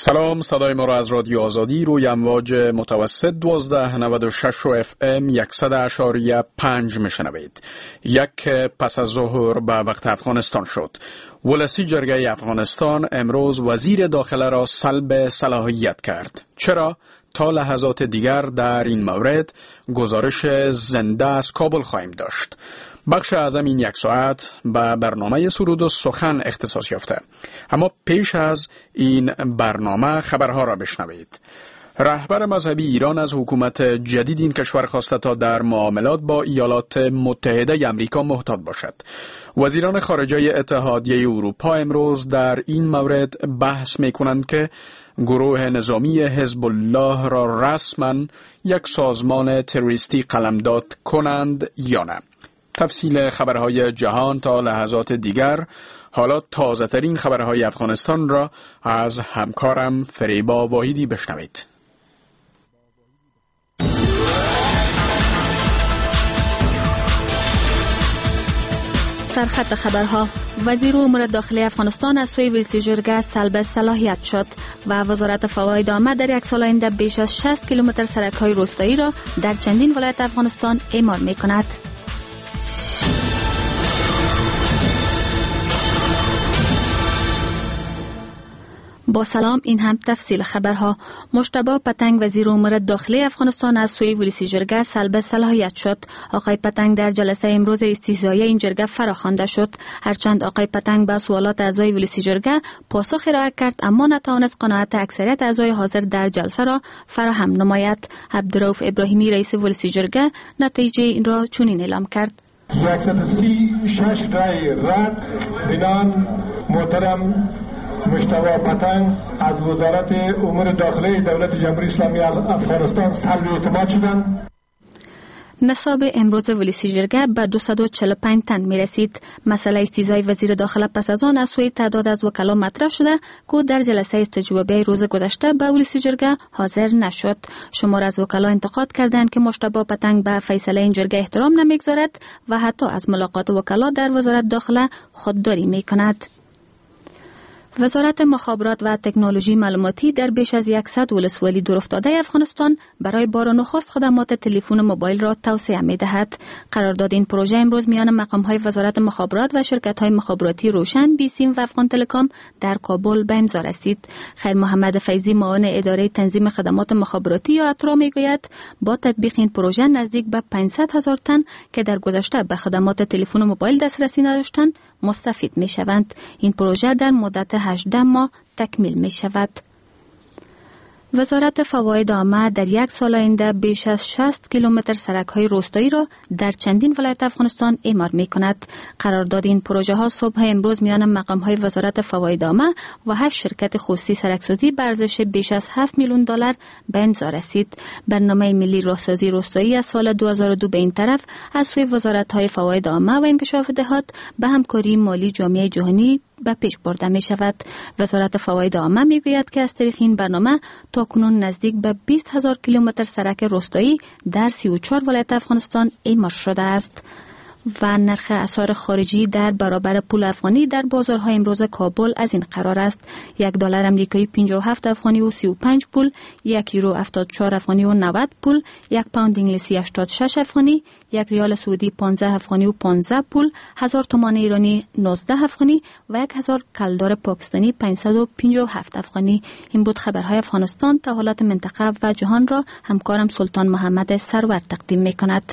سلام، صدای ما را از رادیو آزادی روی امواج متوسط 1296 و اف ام 100.5 میشنوید. یک پس از ظهر به وقت افغانستان شد. ولسی جرگه افغانستان امروز وزیر داخله را سلب صلاحیت کرد. چرا؟ تا لحظات دیگر در این مورد گزارش زنده از کابل خواهیم داشت. بخش اعظم این یک ساعت به برنامه سرود و سخن اختصاص یافته. اما پیش از این برنامه خبرها را بشنوید. رهبر مذهبی ایران از حکومت جدید این کشور خواسته تا در معاملات با ایالات متحده امریکا محتاط باشد. وزیران خارجه اتحادیه اروپا امروز در این مورد بحث می‌کنند که گروه نظامی حزب الله را رسما یک سازمان تروریستی قلمداد کنند یا نه. تفصیل خبرهای جهان تا لحظات دیگر. حالا تازه ترین خبرهای افغانستان را از همکارم فریبا واحدی بشنوید. سرخط خبرها: وزیر امور داخلی افغانستان از سوی ولسی جرگه سلب صلاحیت شد و وزارت فواید عامه در یک سال آینده بیش از 60 کیلومتر سرک‌های روستایی را در چندین ولایت افغانستان اعمار می‌کند. با سلام، این هم تفصیل خبرها. مجتبی پتنگ وزیر امور داخلی افغانستان از سوی ولسی جرگه سلب صلاحیت شد. آقای پتنگ در جلسه امروز استیضاحیه این جرگه فراخوانده شد. هرچند آقای پتنگ به سوالات اعضای ولسی جرگه پاسخ ارائه کرد، اما نتوانست قناعت اکثریت اعضای حاضر در جلسه را فراهم نماید. عبدالرؤف ابراهیمی رئیس ولسی جرگه نتیجه این را چنین اعلام کرد: 136 رای رد بنان محترم مجتبی پتنگ از وزارت امور داخلی دولت جمهوری اسلامی افغانستان سلب اعتماد شدند. نصاب امروز ولسی جرگه به 245 تن می رسید. مسئله استیضاح وزیر داخله پس از آن از سوی تعداد از وکلا مطرح شده که در جلسه استجوابی روز گذشته به ولسی جرگه حاضر نشد. شمار از وکلا انتقاد کردند که مجتبی پتنگ به فیصله این جرگه احترام نمیگذارد و حتی از ملاقات وکلا در وزارت داخله خودداری می کند. وزارت مخابرات و تکنولوژی معلوماتی در بیش از 100 ولسوالی دورافتاده افغانستان برای بار نخست خدمات تلفن موبایل را توسعه می‌دهد. قرارداد این پروژه امروز میان مقام‌های وزارت مخابرات و شرکت‌های مخابراتی روشن، بیسیم و افغان تلکام در کابل به امضا رسید. خیر محمد فیضی معاون اداره تنظیم خدمات مخابراتی یا اترا میگوید با تطبیق این پروژه نزدیک به 500,000 تن که در گذشته به خدمات تلفن موبایل دسترسی نداشتند مستفید می‌شوند. این پروژه در مدت 18 ماه تکمیل می شود. وزارت فواید عامه در یک سال آینده بیش از 60 کیلومتر سرک‌های روستایی را در چندین ولایت افغانستان اعمار می کند. قرارداد این پروژه ها صبح امروز میان مقام‌های وزارت فواید عامه و 8 شرکت خصوصی سرکسازی به ارزش بیش از 7 میلیون دلار به امضا رسید. برنامه ملی راهسازی روستایی از سال 2002 به این طرف از سوی وزارت‌های فواید عامه و انکشاف دهات به همکاری مالی جامعه جهانی به پیش برده می شود. وزارت فواید عامه می گوید که از طریق این برنامه تاکنون نزدیک به 20,000 کیلومتر سرک روستایی در 34 ولایت افغانستان اعمار شده است. و نرخ اسعار خارجی در برابر پول افغانی در بازارهای امروز کابل از این قرار است: $1 امریکایی 57 افغانی و 35 پول، €1 74 افغانی و 90 پول، یک پوند انگلیسی 86 افغانی، یک ریال سعودی 15 افغانی و 15 پول، 1000 تومان ایرانی 19 افغانی و 1000 کلدار پاکستانی 557 افغانی. این بود خبرهای افغانستان تا حالات منطقه و جهان را همکارم سلطان محمد سرور تقدیم می‌کند.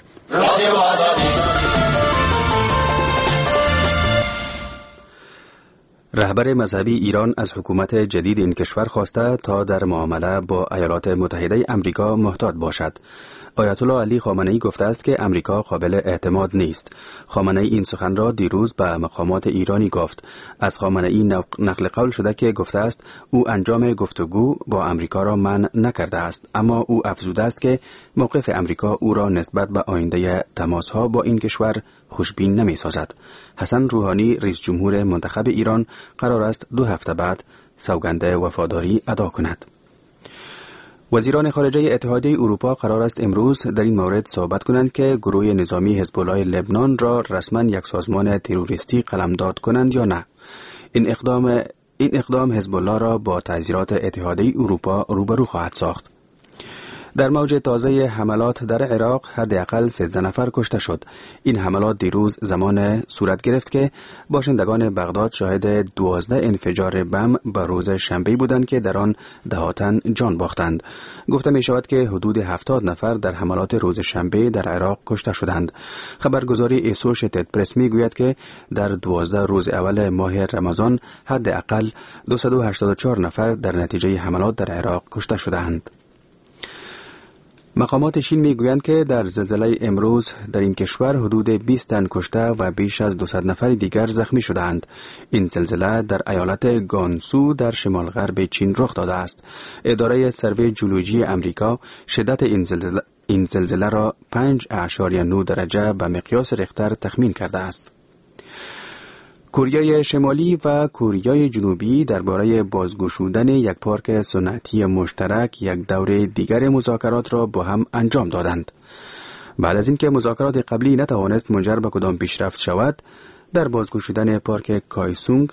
رهبر مذهبی ایران از حکومت جدید این کشور خواسته تا در معامله با ایالات متحده امریکا محتاط باشد. آیت الله علی خامنه‌ای گفته است که امریکا قابل اعتماد نیست. خامنه‌ای این سخن را دیروز به مقامات ایرانی گفت. از خامنه‌ای نقل قول شده که گفته است او انجام گفتگو با امریکا را منع نکرده است، اما او افزوده است که موقف امریکا او را نسبت به آینده تماس‌ها با این کشور خوشبین نمی‌سازد. حسن روحانی رئیس جمهور منتخب ایران قرار است 2 هفته بعد سوگند وفاداری ادا کند. وزیران خارجه اتحادیه اروپا قرار است امروز در این مورد صحبت کنند که گروه نظامی حزب الله لبنان را رسما یک سازمان تروریستی قلمداد کنند یا نه. این اقدام این اقدام حزب الله را با تعزیرات اتحادیه اروپا روبرو خواهد ساخت. در موج تازه حملات در عراق حداقل 13 نفر کشته شد. این حملات دیروز زمان صورت گرفت که باشندگان بغداد شاهد 12 انفجار بم به روز شنبه بودند که در آن دهاتن جان باختند. گفته می شود که حدود 70 نفر در حملات روز شنبه در عراق کشته شدند. خبرگزاری اسوشیتد پرس می گوید که در 12 روز اول ماه رمضان حداقل 284 نفر در نتیجه حملات در عراق کشته شدند. مقامات چین میگویند که در زلزله امروز در این کشور حدود 20 تن کشته و بیش از 200 نفر دیگر زخمی شدند. این زلزله در ایالت گانسو در شمال غرب چین رخ داده است. اداره سروی جیولوژی امریکا شدت این زلزله را 5.9 درجه به مقیاس ریختر تخمین کرده است. کره شمالی و کره جنوبی درباره بازگشودن یک پارک صنعتی مشترک یک دور دیگر مذاکرات را با هم انجام دادند. بعد از اینکه مذاکرات قبلی نتوانست منجر به کدام پیشرفت شود در بازگشودن پارک کایسونگ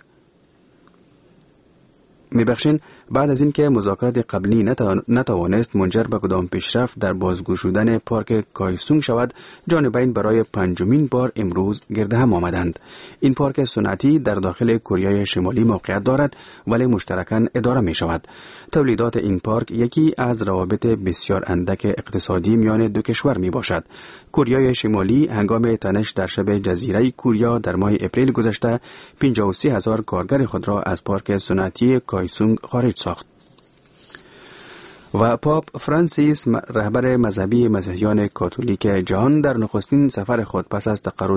بعد از اینکه مذاکرات قبلی نتوانست منجر به کدام پیشرفت در بازگشودن پارک کایسونگ شود، جانبین برای پنجمین بار امروز گرد هم آمدند. این پارک صنعتی در داخل کره شمالی موقعیت دارد ولی مشترکاً اداره می شود. تولیدات این پارک یکی از روابط بسیار اندک اقتصادی میان دو کشور می باشد. کره شمالی هنگام تنش در شب جزیره کوریا در ماه اپریل گذشته 53,000 کارگر خود را از پارک صنعتی کایسونگ خارج ساخت. و پاپ فرانسیس رهبر مذهبی مسیحیان کاتولیک جهان در نخستین سفر خود پس از تقرر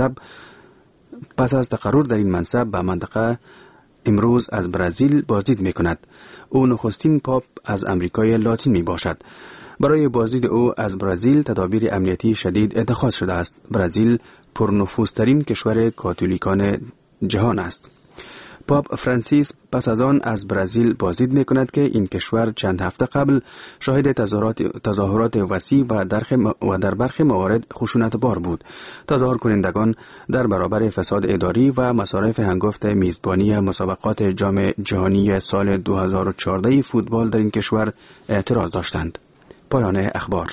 در این منصب به منطقه امروز از برزیل بازدید می کند. او نخستین پاپ از امریکای لاتین می باشد. برای بازدید او از برزیل تدابیر امنیتی شدید اتخاذ شده است. برزیل پرنفوذترین کشور کاتولیکان جهان است. پاپ فرانسیس پس از آن از برزیل بازدید می کند که این کشور چند هفته قبل شاهد تظاهرات وسیع و در برخی موارد خشونتبار بود. تظاهر کنندگان در برابر فساد اداری و مصارف هنگفت میزبانی مسابقات جام جهانی سال 2014 فوتبال در این کشور اعتراض داشتند. پایان اخبار.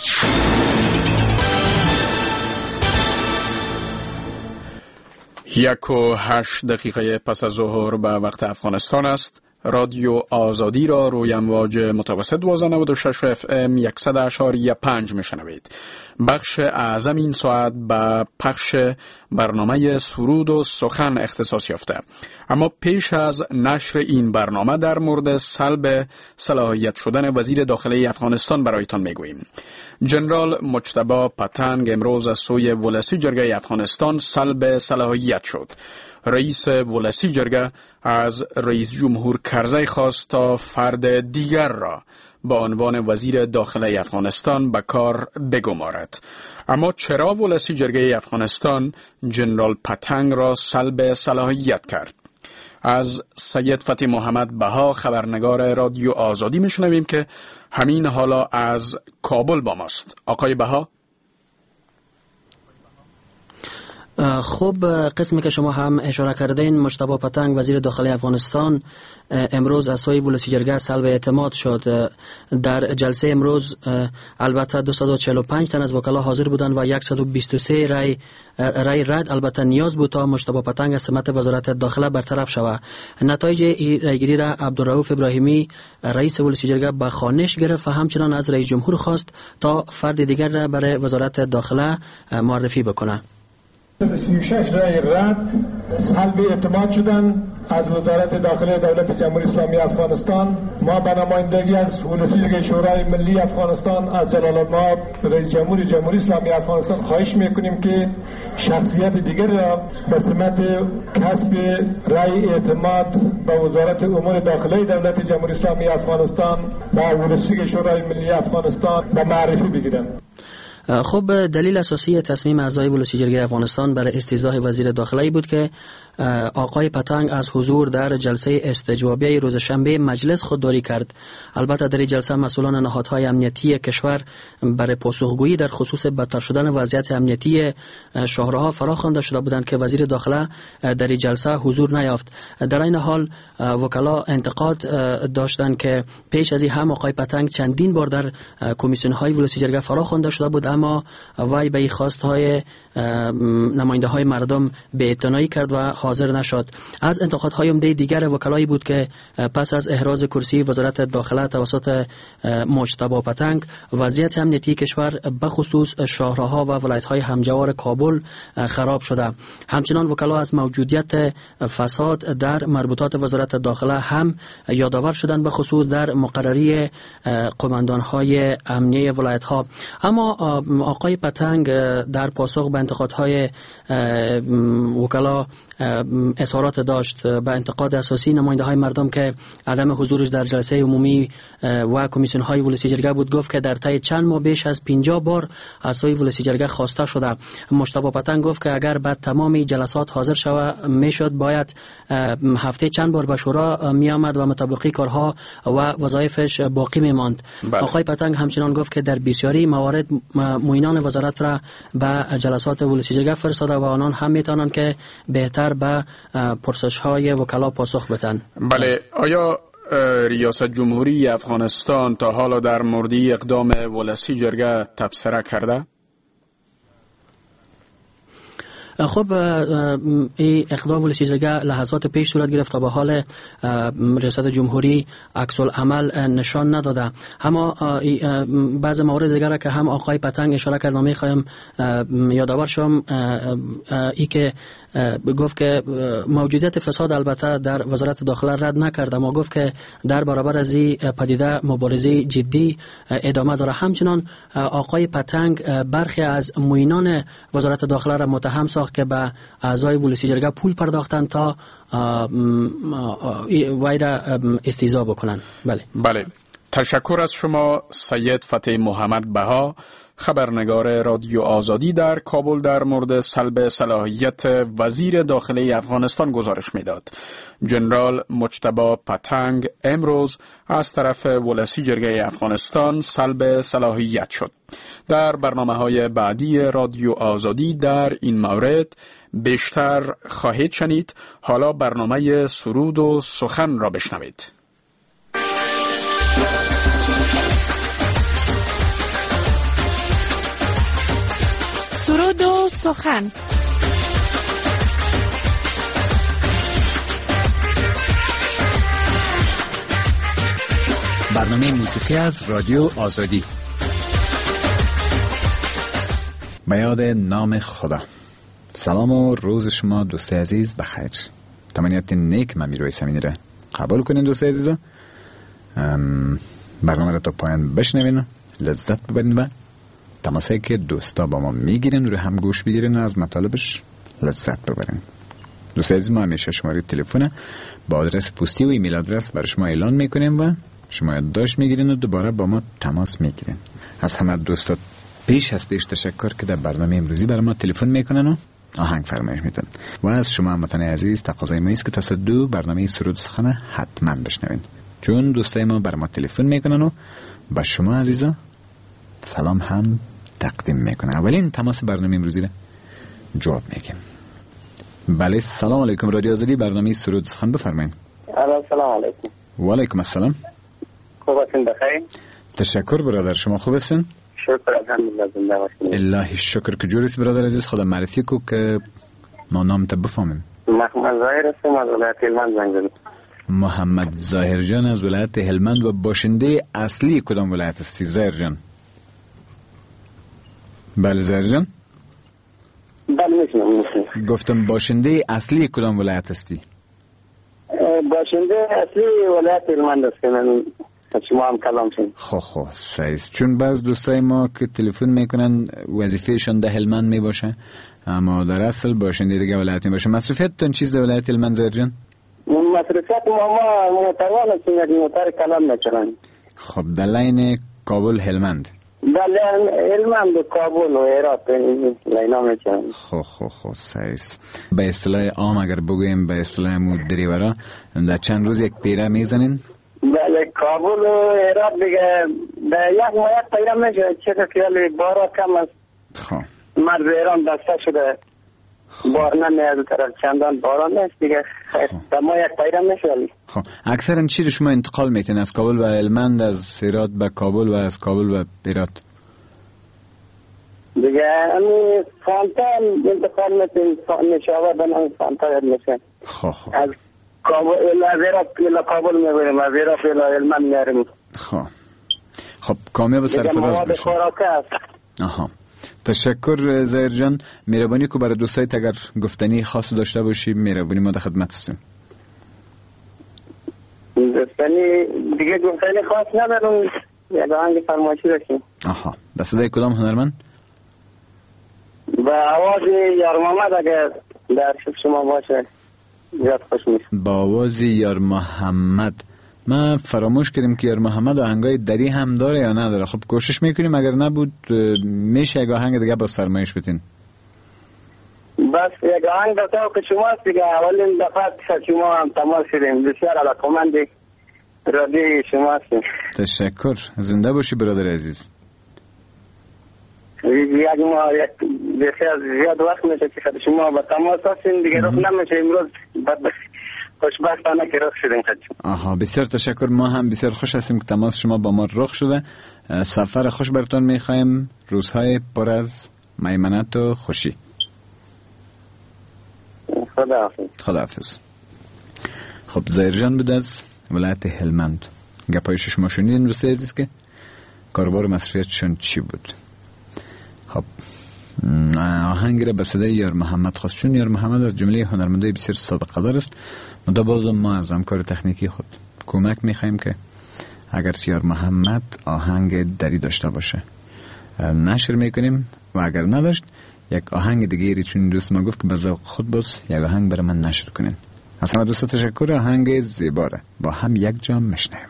1:08 پس از ظهر به وقت افغانستان است. رادیو آزادی را روی امواج متوسط 1296 FM 100.5 میشنوید. بخش اعظم این ساعت به پخش برنامه سرود و سخن اختصاص یافته. اما پیش از نشر این برنامه در مورد سلب صلاحیت شدن وزیر داخلی افغانستان برایتان میگوییم. جنرال مجتبی پتنگ امروز از سوی ولسی جرگه افغانستان سلب صلاحیت شد. رئیس ولسی جرگه از رئیس جمهور کرزی خواست تا فرد دیگر را با عنوان وزیر داخلی افغانستان به کار بگمارد. اما چرا ولسی جرگه افغانستان جنرال پتنگ را سلب صلاحیت کرد؟ از سید فتح محمد بها خبرنگار رادیو آزادی میشنویم که همین حالا از کابل با ماست. آقای بها، خب، قسمی که شما هم اشاره کردین، مجتبی پتنگ وزیر داخلی افغانستان امروز از سوی ولسی جرگه سلب اعتماد شد. در جلسه امروز البته 245 تن از وکلا حاضر بودند و 123 رای رد البته نیاز بود تا مجتبی پتنگ از سمت وزارت داخله برطرف شود. نتایج رایگیری را عبدالرؤوف ابراهیمی رئیس ولسی جرگه به خوانش گرفت و همچنان از رئیس جمهور خواست تا فرد دیگر را برای وزارت داخله معرفی بکنه. 36 رای رد سلب اعتماد شدن از وزارت داخلی دولت جمهوری اسلامی افغانستان. ما به نمایندگی از ولسی جرگه شورای ملی افغانستان از جلال المآب رئیس جمهوری جمهوری اسلامی افغانستان خواهش میکنیم که شخصیت دیگر را به سمت کسب رای اعتماد به وزارت امور داخلی دولت جمهوری اسلامی افغانستان با ولسی جرگه شورای ملی افغانستان به معرفی بگیرند. خب، دلیل اساسی تصمیم اعضای ولسی جرگه افغانستان برای استیضاح وزیر داخلی بود که آقای پتنگ از حضور در جلسه استجوابی روز شنبه مجلس خودداری کرد. البته در این جلسه مسئولان نهادهای امنیتی کشور برای پاسخگویی در خصوص بدتر شدن وضعیت امنیتی شهرها فراخوانده شده بودند که وزیر داخله در این جلسه حضور نیافت. در این حال وکلا انتقاد داشتند که پیش از این هم آقای پتنگ چندین بار در کمیسیون های ولسی جرگه فراخوانده شده بود، اما وی به خواستهای نماینده های مردم بی‌اعتنایی کرد و حاضر نشد. از انتقادهای عمده دیگر وکلایی بود که پس از احراز کرسی وزارت داخله توسط مجتبی پتنگ وضعیت امنیتی کشور به خصوص شهرها و ولایت‌های همجوار کابل خراب شده. همچنان وکلا از موجودیت فساد در مربوطات وزارت داخله هم یادآور شدند، به خصوص در مقرری قماندان‌های امنیه ولایت‌ها. اما آقای پتنگ در پاسخ به انتقادهای وکلا اظهارات داشت. به انتقاد اساسی نماینده های مردم که عدم حضورش در جلسه عمومی و کمیسیون های ولسی جرگه بود، گفت که در طی چند ماه بیش از 50 بار از سوی ولسی جرگه خواسته شده. مجتبی پتنگ گفت که اگر بعد تمام جلسات حاضر شود میشد، باید هفته چند بار به شورا می آمد و مطابقی کارها و وظایفش باقی می ماند. آقای پتنگ همچنان گفت که در بسیاری موارد معینان وزارت را به جلسات ولسی جرگه فرستاده و آنان هم میتونند که بهتر به پرسش های وکلا پاسخ بدن. بله، آیا ریاست جمهوری افغانستان تا حالا در مورد اقدام ولسی جرگه تبصره کرده؟ خب این اقدام ولسی جرگه لحظات پیش صورت گرفت و به حال ریاست جمهوری عکس العمل نشان نداده. اما بعض موارد دیگر که هم آقای پتنگ اشاره کرد میخوایم یادآور شم، ای که گفت که موجودیت فساد البته در وزارت داخله رد نکرد، اما گفت که در برابر از این پدیده مبارزه جدی ادامه داره. همچنان آقای پتنگ برخی از معینان وزارت داخله را متهم ساخت که به اعضای ولسی جرگه پول پرداختند تا وی را استیضاح بکنند. بله، تشکر از شما سید فتح محمد بها، خبرنگار رادیو آزادی در کابل، در مورد سلب صلاحیت وزیر داخله افغانستان گزارش میداد. جنرال مجتبی پتنگ امروز از طرف ولسی جرگه افغانستان سلب صلاحیت شد. در برنامه‌های بعدی رادیو آزادی در این مورد بیشتر خواهید شنید. حالا برنامه سرود و سخن را بشنوید. سرود و سخن. برنامه موسیقی از رادیو آزادی. به یاد نام خدا. سلام و روز شما دوست عزیز بخیر. تمنیات نیک من میروی سمینی را قبول کنین دوست عزیزا. برنامه را تا پایان بشنوین، لذت ببرین و تماسایی که دوستا با ما میگیرن رو هم گوش بگیرن و از مطالبش لذت ببرن. دوست عزیز، ما همیشه شماره تلفن با آدرس پستی و ایمیل آدرس برای شما اعلان میکنیم و شما یادداشت میگیرین و دوباره با ما تماس میگیرین. از همه دوستا پیش تشکر که در برنامه امروزی برای ما تلفن میکنن و آهنگ فرمایش میدن. و از شما هموطن عزیز تقاضای ما است که تصدو برنامه سرود سخن حتما بشنوین، چون دوستای ما برای ما تلفن میکنن و با شما عزیزا سلام هم تقدیم میکنه. اولین تماس برنامه امروزی را جواب میگیم. بله، سلام علیکم، رادیو آزادی، برنامه سرود سخن بفرمایید. سلام علیکم. و علیکم السلام. خوب هستین؟ بخیر. تشکر برادر، شما خوب هستین؟ شکر، الحمدلله، زنده باشین. الهی شکر. که جوریست برادر عزیز؟ خدا معرفی کو که ما نام تا بفهمیم. محمد ظاهر هستم از ولایت هلمند زنگ زدم. محمد ظاهر جان از ولایت هلمند. و باشنده اصلی کدام ولایت هستی ظاهر جان؟ بله ظاهر جان. بله میشنم. گفتم باشنده اصلی کدام ولایت هستی؟ باشنده اصلی ولایت هلمند هستم. شما هم کلام شد. خب سعیست، چون بعض دوستای ما که تلفن میکنن وظیفهشون ده هلمند میباشه اما در اصل باشنده دیگه ولایت میباشه. مصرفیتتون چیز ده ولایت هلمند ظاهر جان؟ مصرفیت ما متوان هستیم، یک موتر کلام نچرن. خب در لین کابل هلمند. بله علم به کابل و هرات لینا میکنم. خب سعیس به اصطلاح عام اگر بگویم به اصطلاح دریورا در چند روز یک پیره میزنین؟ بله کابل و هرات دیگه در یک ماه پیره میشه. چه خیلی بارا کم است. مرز ایران بسته شده بار نمیاد طرف چندان باران نیست دیگه. در ما یک پیره میشه. اکثرا چی رو شما انتقال میتین از کابل و هلمند، از هرات به کابل و از کابل و هرات؟ دیگه امی فانتا انتقال میتین نشاوه بنام فانتا یاد میشه. از کابل هرات الى کابل میبریم، از هرات الى هلمند میاریم. خب کامیاب سرفراز بشین. خوراکه است. تشکر زهیر جان. مهربانی که برای دوستایت اگر گفتنی خاص داشته باشی مهربانی ما در خدمت هستیم. گفتنی دیگه گفتنی خاص ندارم. یک آهنگ فرمایشی داشتیم. به صدای کدام هنرمند؟ به آواز یار محمد اگر در شما باشه زیاد خوش میشه. با آواز یار محمد. ما فراموش کردیم که یار محمد آهنگای دری هم داره یا نداره. خب کوشش میکنیم اگر نبود میشه یک آهنگ دیگه باز فرمایش بتین. بس یک آهنگ بتاو که شما است دیگه. اولین دفعه شما هم تماس شدیم. بسیار علاقمند رادیوی شما هستیم. تشکر. زنده باشی برادر عزیز. یک ماه بسیار زیاد وقت میشه که شما با تماس هستیم دیگه. رخ نمیشه امروز خوشبختانه که رخ شدیم. بسیار تشکر. ما هم بسیار خوش هستیم که تماس شما با ما رخ شده. سفر خوش براتون میخوایم. روزهای پر از میمنت و خوشی. خداحافظ. خب زهیر جان بود از ولایت هلمند. گپایش شما شنیدین دوستای عزیز که کاربار مصرفیتشون چی بود. خب آهنگ را به صدای یار محمد خواست، چون یار محمد از جمله هنرمندای بسیار سابقه دار است. مدا بازم ما از همکار تکنیکی خود کمک میخوایم که اگر یار محمد آهنگ دری داشته باشه نشر میکنیم و اگر نداشت یک آهنگ دیگه چون دوست ما گفت که به ذوق خود باز یک آهنگ برای من نشر کنین. از همه دوستا تشکر. آهنگ زیباره با هم یک جام میشنیم.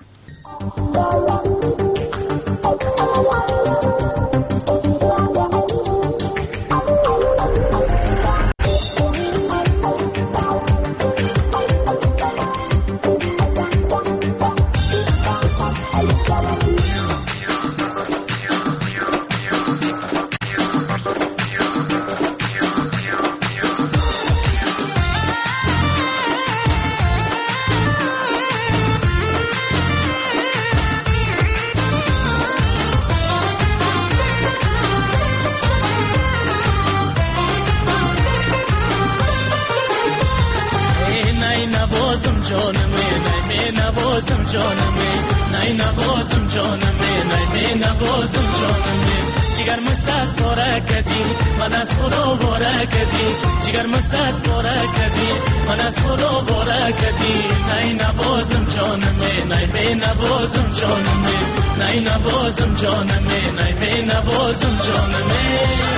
जिगर मसाद बोरा कदी मनस खुदो बोरा कदी जिगर मसाद बोरा कदी मनस खुदो बोरा कदी नहीं ना बोझम जान में नहीं बे ना बोझम जान में नहीं ना बोझम जान में नहीं बे ना बोझम जान में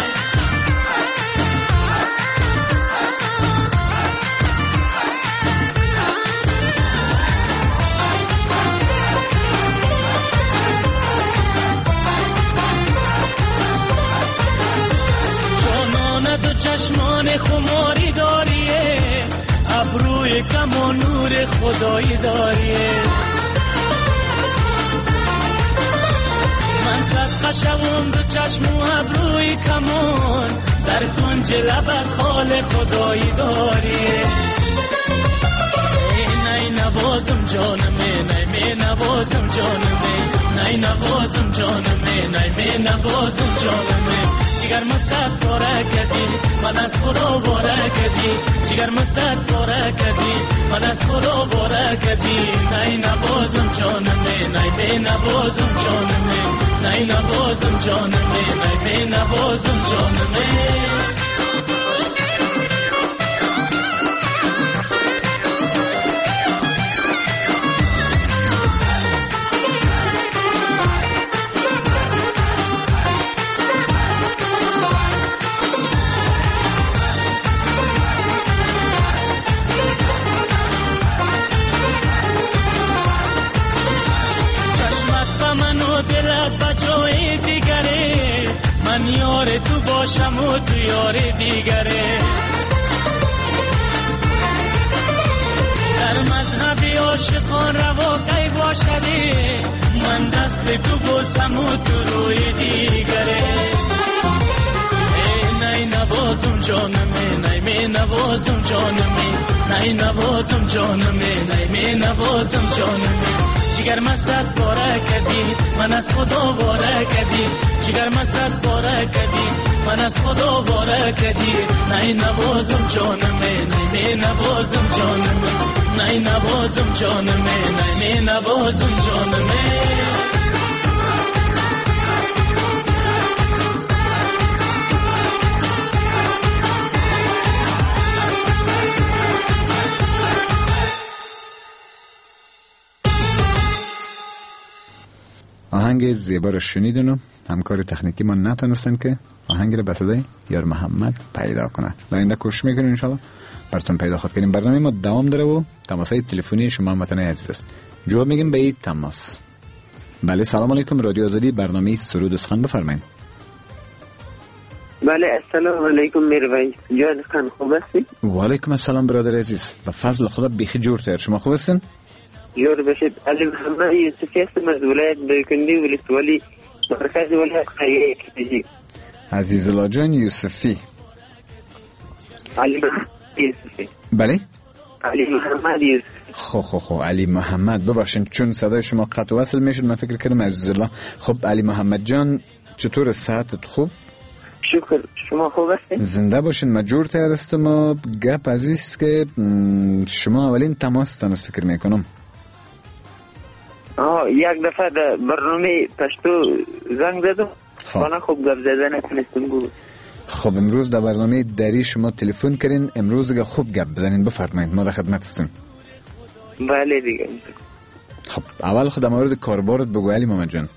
چشمان خماری داریه ابروی کم و نور خدایی داریه من صدقه شوم دو چشم و ابروی کمون در کنج لبت خال خدایی داریه نی نوازم جانمه نی می نوازم جانمه نی نوازم جانمه نی می نوازم جانمه जिगर मसाद बोरा कदी मनस खुदो बोरा कदी जिगर मसाद बोरा कदी मनस खुदो बोरा कदी नहीं ना बोझम जान में नहीं बे ना बोझम जान में नहीं ना बोझम जान में नहीं बे ना बोझम जान में دلت بجای نوع دیگره، من یار تو باشم و تو یار دیگره. در مذهب عاشقان رواقی باشدی، من دست تو بوسم و تو روی دیگره. نای نوازم جانمه، نای می نوازم جانمه، نای نوازم جانمه، نای می نوازم جانمه. جگر مست باره کدی، من از خدا باره کدی، جگر مست باره کدی، من از خدا باره کدی. نای نوازم جانمه، نای می نوازم جانمه، نای نوازم جانمه، نای می نوازم جانمه. آهنگ زیبا رو شنیدن و همکار تکنیکی ما نتونستن که آهنگ رو به صدای یار محمد پیدا کنه. آینده کوشش میکنیم انشالله براتون پیدا خواهد کنیم. برنامه ما دوام داره و تماسای تلفنی شما هموطنان عزیز است. جواب میگیم به این تماس. بله سلام علیکم، رادیو آزادی، برنامه سرود و سخن بفرمایید. بله السلام علیکم میرویس جان خان، خوب هستی؟ و علیکم السلام برادر عزیز، به فضل خدا بیخی جور تر. شما خوب هستین؟ جور بشید. علی محمد یوسفی هستم از ولایت دایکنی ولسوالی مرکز ولایت خیلی کشی. عزیز الله جان یوسفی. علی محمد یوسفی. بله؟ علی محمد یوسفی. خب علی محمد، ببخشید چون صدای شما قطع و وصل میشد من فکر کردم عزیز الله. خب علی محمد جان چطور، صحتت خوب؟ شکر، شما خوب هستین؟ زنده باشین. مجور تر هستم و گپ عزیز که شما اولین تماس تان فکر میکنم. یک دفعه در برنامه پشتو زنگ زدم، خانه خوب گپ زده نتونستم بود. خب امروز در برنامه دری شما تلفن کردین، امروز دیگه خوب گپ بزنین، بفرمایید ما در خدمت هستیم. بله دیگه. خب اول خود در مورد کاربارت بگو علی محمد جان.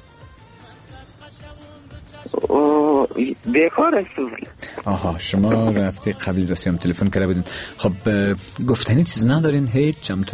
بیکار هستم. آها شما رفتی قبل دستیم تلفن کرده بودین. خب گفتنی چیز ندارین هیچ؟ هم تو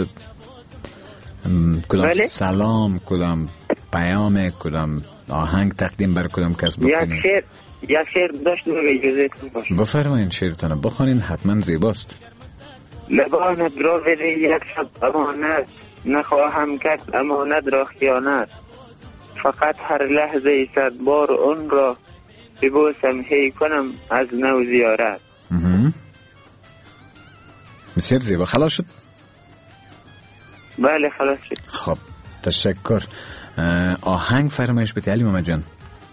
کدام بله؟ سلام، کدام پیام، کدام آهنگ تقدیم بر کدام کس بکنین؟ یک شعر داشت میگه اجازه باشه. بفرمایین شعرتان بخونین، حتما زیباست. لبانت را بده یک شب امانت، نخواهم کرد امانت را خیانت. فقط هر لحظه 100 بار اون را ببوسم هی کنم از نو زیارت. بسیار زیبا. خلاص شد؟ بله خلاص شد. خب تشکر. آهنگ فرمایش بده علی محمد جان.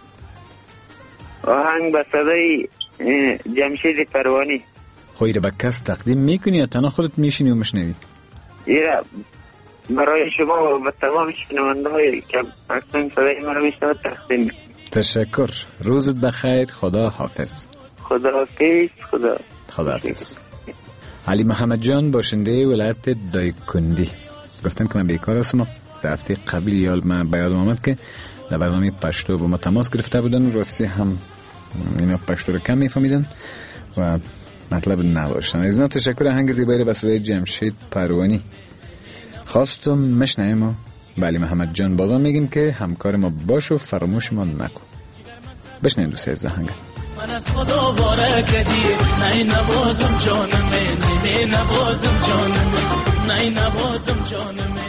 آهنگ به صدای جمشید پروانی. خویره به کس تقدیم میکنی یا تنها خودت میشینی و مشنوی؟ ایره برای شما و به تمام شنونده هایی که اکنون صدای ما رو میشنوند تقدیم. تشکر، روزت بخیر، خدا حافظ. خدا حافظ. خدا حافظ. علی محمد جان باشنده ولایت دایکندی گفتن که من بیکار هستم. در هفته قبل من به یادم آمد که در برنامه پشتو با ما تماس گرفته بودن، راستی هم اینا پشتو رو کم میفهمیدن و مطلب نداشتن. از اینا تشکر. آهنگ زیبایی به صدای جمشید پروانی خواستم مشنویم و به علی محمد جان بازم میگیم که همکار ما باش و فراموش ما نکن. بشنویم دوست از آهنگ. من از خدا باره کدی، نای نوازم جانمه، نای نوازم جانمه، نای نوازم جانمه.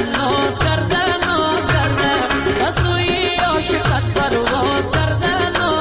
ناز کرده رسوی عاشقت پرواز کرده.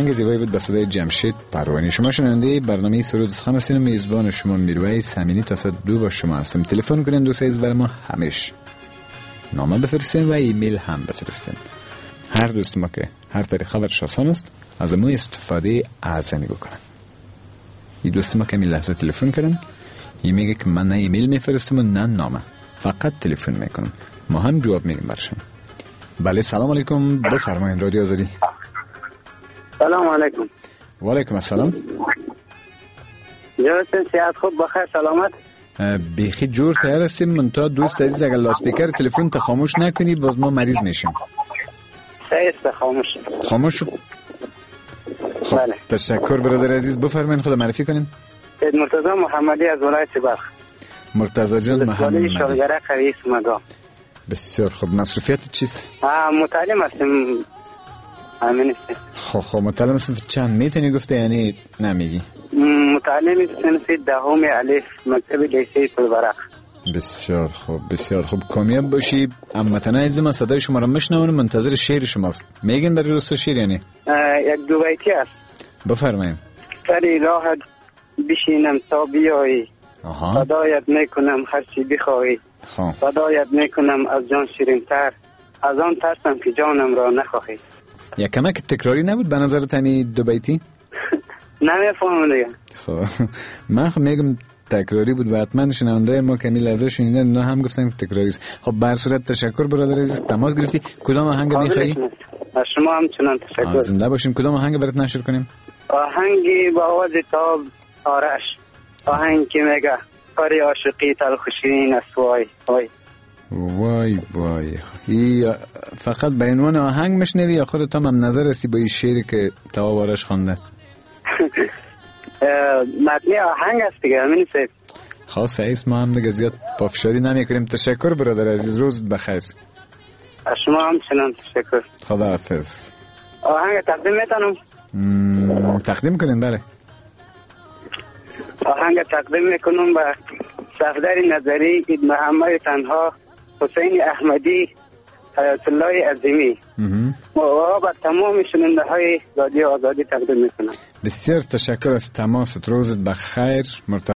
آهنگ زیبایی بود به صدای جمشید پروانی. شما شنونده برنامه سرود سخن هستین و میزبان شما میرویس امینی تا ساعت 2 با شما هستم. تلفن کنین دوست عزیز برای ما همیشه نامه بفرستین و ایمیل هم بفرستین. هر دوست ما که هر طریق خبرش آسان است از ما استفاده اعظمی بکنن. این دوست ما که می لحظه تلفن کردن این میگه که من نه ایمیل میفرستم و نه نامه، فقط تلفن میکنم، ما هم جواب میگیم برشم. بله سلام علیکم، بفرمایید رادیو آزادی. سلام علیکم. و علیکم السلام. جوستن سیاد خوب بخیر سلامت. بیخی جور تیار هستیم، من تا دوست عزیز اگر لاسپیکر تلفن تا خاموش نکنی باز ما مریض میشیم. سیست خاموش شو. خب بله. تشکر برادر عزیز، بفرمایید خدا معرفی کنین. سید مرتضی محمدی از ولایت بلخ. مرتضی جان محمدی. شالگره قوی اسمگاه. بسیار خوب. مصروفیت چیست؟ متعلم هستیم. همین است. خب متعلم هستیم چند میتونی گفته یعنی نمیگی؟ متعلم صنف دهم الف مکتب لیسه پلورق. بسیار خوب بسیار خوب. کامیاب باشی. هموطنان عزیز ما صدای شما را میشنون و منتظر شعر شماست. میگین برای دوست شعر یعنی؟ یک دو بیتی است. بفرمایید. سری راحت بشینم تا بیایی. فدایت میکنم هر چی بخواهی. فدایت میکنم از جان شیرین‌تر، از آن ترسم که جانم را نخواهی. یک کمک تکراری نبود به نظر تنی دو بیتی؟ نمیفهمم دیگه. خب من میگم تکراری بود و حتما شنونده ما کمی لحظه شنیدن نه هم گفتن که تکراری است. خب به هر صورت تشکر برادر عزیز، تماس گرفتی. کدام آهنگ میخوایی؟ از شما هم چنان تشکر. زنده باشیم. کدام آهنگ برات نشر کنیم؟ آهنگی با آواز تاب آرش، آهنگ که میگه کاری عاشقی تلخ شیرین است. وای فقط به عنوان آهنگ میشنوی یا خودت هم نظر هستی با این شعری که تاب آرش خوانده؟ متنی آهنگ است دیگه. همین است. خاص ایست ما هم دیگه زیاد پافشاری نمی کنیم. تشکر برادر عزیز، روز بخیر. از شما هم چنان تشکر. خدا حافظ. آهنگ تقدیم میتونم؟ تقدیم کنیم. بله آهنگ تقدیم میکنم به صفدر نظری، اید محمد تنها، حسین احمدی، حیات الله عظیمی و با تمام شنونده های رادیو آزادی تقدیم میکنم. بسیار تشکر از تماست. روزت بخیر.